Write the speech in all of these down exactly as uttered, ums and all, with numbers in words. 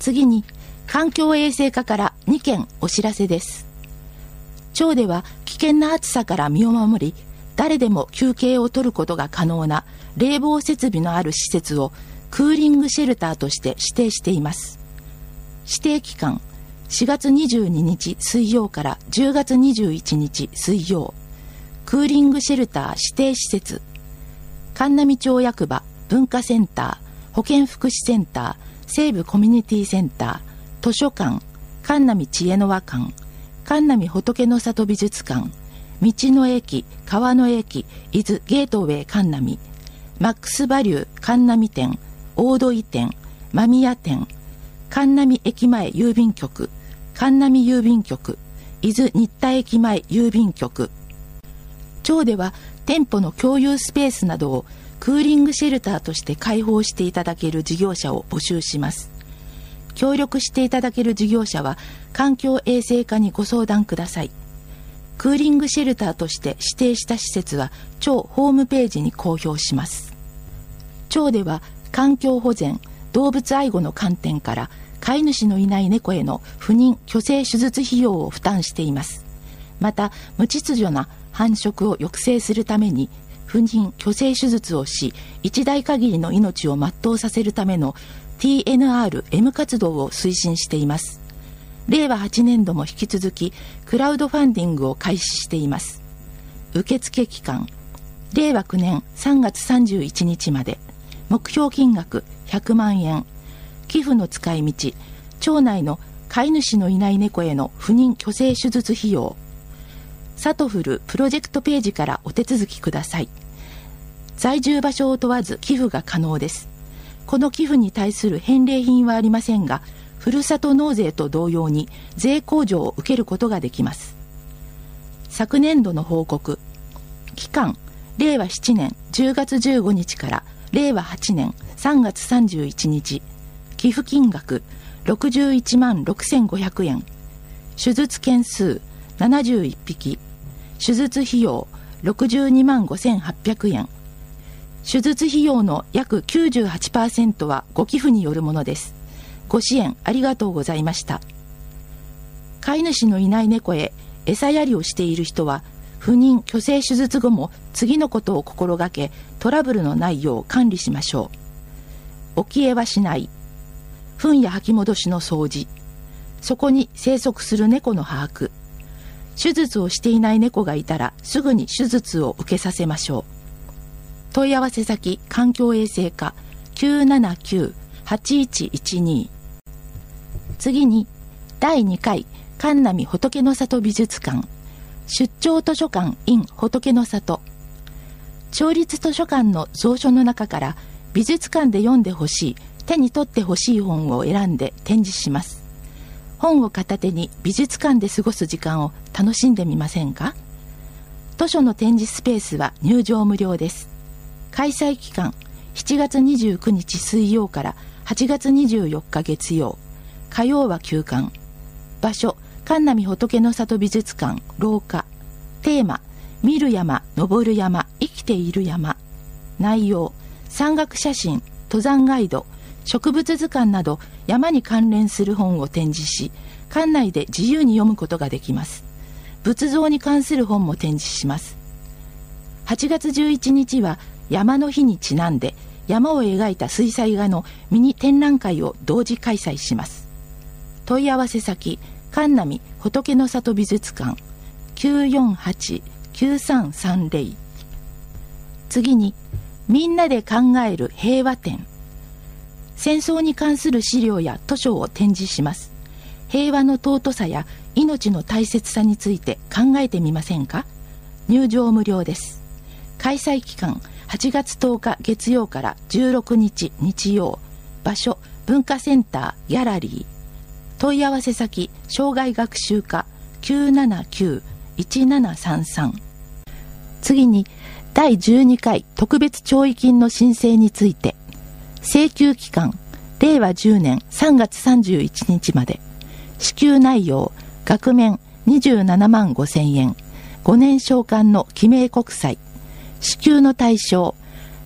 次に環境衛生課からにけんお知らせです。町では危険な暑さから身を守り、誰でも休憩を取ることが可能な冷房設備のある施設をクーリングシェルターとして指定しています。指定期間しがつにじゅうににち水曜からじゅうがつにじゅういちにち水曜。クーリングシェルター指定施設、神南町役場、文化センター、保健福祉センター、西部コミュニティセンター、図書館、神南知恵の輪館、神南仏の里美術館、道の駅、川の駅、伊豆ゲートウェイ神南、マックスバリュー神南店、大戸井店、間宮店、神南駅前郵便局、神南郵便局、伊豆新田駅前郵便局。町では店舗の共有スペースなどをクーリングシェルターとして開放していただける事業者を募集します。協力していただける事業者は環境衛生課にご相談ください。クーリングシェルターとして指定した施設は町ホームページに公表します。町では環境保全、動物愛護の観点から飼い主のいない猫への不妊・去勢手術費用を負担しています。また無秩序な繁殖を抑制するために不妊・去勢手術をし、一代限りの命を全うさせるための ティーエヌアールエム 活動を推進しています。れいわはちねんども引き続きクラウドファンディングを開始しています。受付期間れいわきゅうねんさんがつさんじゅういちにちまで。目標金額ひゃくまんえん。寄付の使い道、町内の飼い主のいない猫への不妊・去勢手術費用。サトフルプロジェクトページからお手続きください。在住場所を問わず寄付が可能です。この寄付に対する返礼品はありませんが、ふるさと納税と同様に税控除を受けることができます。昨年度の報告。期間れいわななねんじゅうがつじゅうごにちかられいわはちねんさんがつさんじゅういちにち。寄付金額ろくじゅういちまんろくせんごひゃくえん。手術件数ななじゅういっぴき。手術費用ろくじゅうにまんごせんはっぴゃくえん。手術費用の約 きゅうじゅうはちパーセント はご寄付によるものです。ご支援ありがとうございました。飼い主のいない猫へ餌やりをしている人は、不妊・去勢手術後も次のことを心がけ、トラブルのないよう管理しましょう。置き餌はしない。糞や吐き戻しの掃除。そこに生息する猫の把握。手術をしていない猫がいたらすぐに手術を受けさせましょう。問い合わせ先環境衛生課 きゅうななきゅうはちいちいちに。次にだいにかい神南仏の里美術館出張図書館 in 仏の里。町立図書館の蔵書の中から美術館で読んでほしい、手に取ってほしい本を選んで展示します。本を片手に美術館で過ごす時間を楽しんでみませんか？図書の展示スペースは入場無料です。開催期間しちがつにじゅうくにち水曜からはちがつにじゅうよっか月曜。火曜は休館。場所神南仏の里美術館廊下。テーマ見る山、登る山、生きている山。内容山岳写真、登山ガイド、植物図鑑など山に関連する本を展示し、館内で自由に読むことができます。仏像に関する本も展示します。はちがつじゅういちにちは山の日にちなんで、山を描いた水彩画のミニ展覧会を同時開催します。問い合わせ先神南仏の里美術館 きゅうよんはちきゅうさんさんぜろ。次にみんなで考える平和展。戦争に関する資料や図書を展示します。平和の尊さや命の大切さについて考えてみませんか？入場無料です。開催期間はちがつとおか月曜からじゅうろくにち日曜。場所文化センターギャラリー。問い合わせ先障害学習課 きゅうななきゅういちななさんさん。次にだいじゅうにかい特別弔慰金の申請について。請求期間れいわじゅうねんさんがつさんじゅういちにちまで。支給内容額面にじゅうななまんごせんえん。ごねん償還の記名国債。支給の対象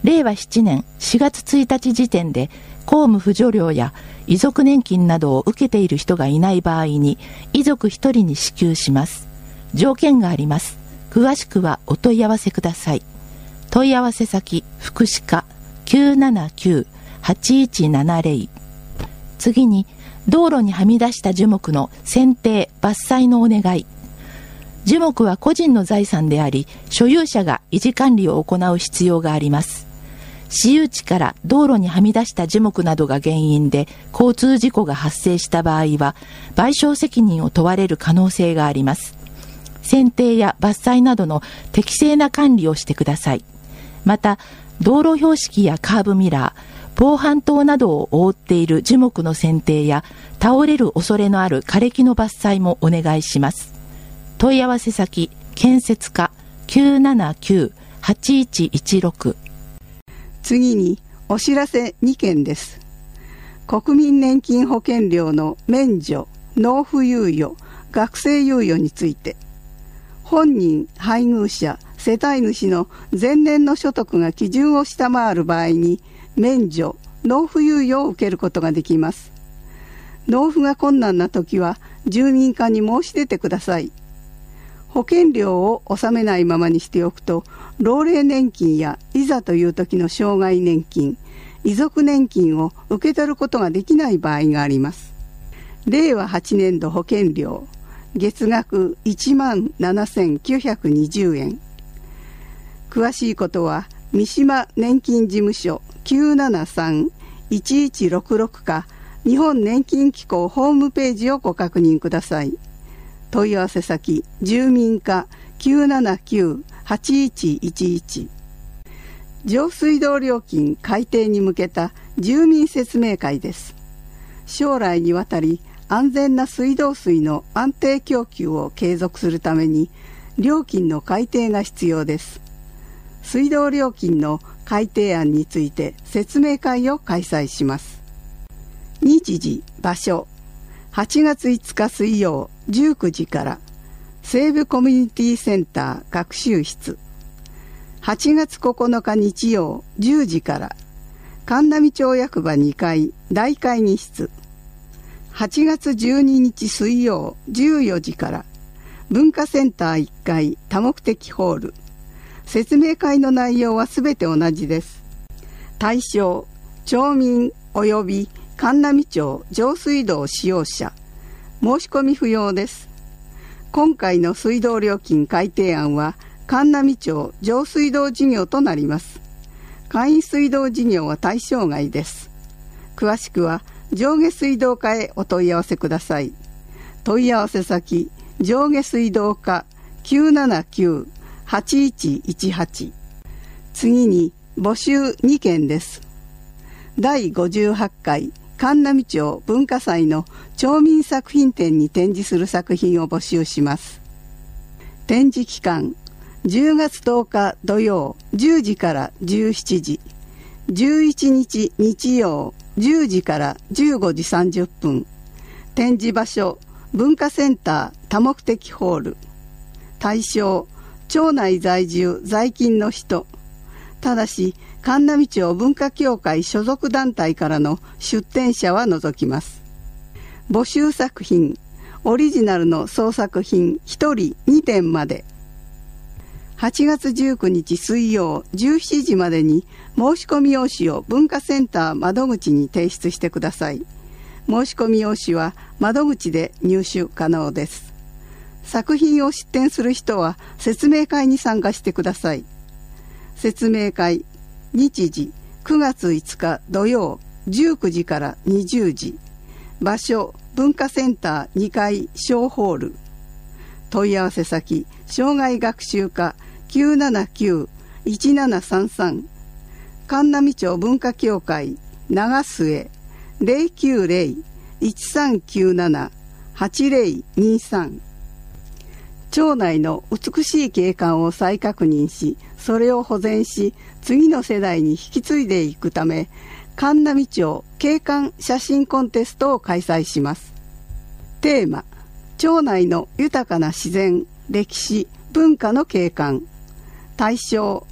れいわななねんしがつついたち時点で公務扶助料や遺族年金などを受けている人がいない場合に遺族ひとりに支給します。条件があります。詳しくはお問い合わせください。問い合わせ先福祉課 きゅうななきゅう はちいちななゼロ。次に道路にはみ出した樹木の剪定伐採のお願い。樹木は個人の財産であり、所有者が維持管理を行う必要があります。私有地から道路にはみ出した樹木などが原因で交通事故が発生した場合は、賠償責任を問われる可能性があります。剪定や伐採などの適正な管理をしてください。また、道路標識やカーブミラー、防犯灯などを覆っている樹木の剪定や倒れる恐れのある枯れ木の伐採もお願いします。問い合わせ先建設課 きゅうななきゅう はちいちいちろく。 次にお知らせにけんです。国民年金保険料の免除、納付猶予、学生猶予について、本人、配偶者、世帯主の前年の所得が基準を下回る場合に免除、納付猶予を受けることができます。納付が困難な時は住民課に申し出てください。保険料を納めないままにしておくと、老齢年金やいざという時の障害年金、遺族年金を受け取ることができない場合があります。れいわはちねんど保険料、月額いちまんななせんきゅうひゃくにじゅうえん。詳しいことは三島年金事務所 きゅうななさん いちいちろくろく か日本年金機構ホームページをご確認ください。問い合わせ先住民課 きゅうななきゅう はちいちいちいち。上水道料金改定に向けた住民説明会です。将来にわたり安全な水道水の安定供給を継続するために料金の改定が必要です。水道料金の改定案について説明会を開催します。日時、場所、はちがついつか水曜じゅうくじから西部コミュニティセンター学習室、はちがつここのか日曜じゅうじから神波町役場にかい大会議室、はちがつじゅうににち水曜じゅうよじから文化センターいっかい多目的ホール。説明会の内容はすべて同じです。対象、町民及び神波町上水道使用者、申し込み不要です。今回の水道料金改定案は神波町上水道事業となります。簡易水道事業は対象外です。詳しくは上下水道課へお問い合わせください。問い合わせ先上下水道課 きゅうななきゅう はちいちいちはち。次に募集にけんです。だいごじゅうはちかい神波町文化祭の町民作品展に展示する作品を募集します。展示期間じゅうがつとおか土曜じゅうじからじゅうしちじ、じゅういちにち日曜じゅうじからじゅうごじさんじゅっぷん。展示場所文化センター多目的ホール。対象、町内在住在勤の人。ただし神波町文化協会所属団体からの出展者は除きます。募集作品オリジナルの創作品ひとりにてんまで。はちがつじゅうくにち水曜じゅうしちじまでに申し込み用紙を文化センター窓口に提出してください。申し込み用紙は窓口で入手可能です。作品を出展する人は説明会に参加してください。説明会日時くがついつか土曜じゅうくじからにじゅうじ。場所文化センターにかい小ホール。問い合わせ先障害学習課 きゅうななきゅう いちななさんさん。神波町文化協会長末 ゼロきゅうゼロ いちさんきゅうなな はちゼロにさん。町内の美しい景観を再確認し、それを保全し次の世代に引き継いでいくため、神波町景観写真コンテストを開催します。テーマ、町内の豊かな自然、歴史、文化の景観。対象、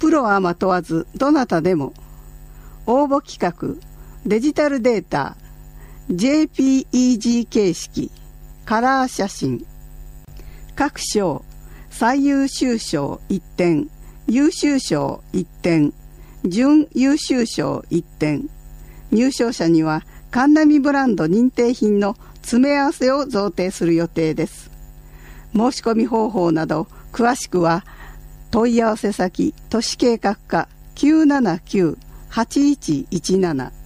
プロアマ問わずどなたでも応募企画、デジタルデータ、ジェイピーイージー 形式、カラー写真、各賞、最優秀賞いってん、優秀賞いってん、準優秀賞いってん、入賞者には神奈美ブランド認定品の詰め合わせを贈呈する予定です。申し込み方法など詳しくは問い合わせ先都市計画課 きゅうななきゅう はちいちいちなな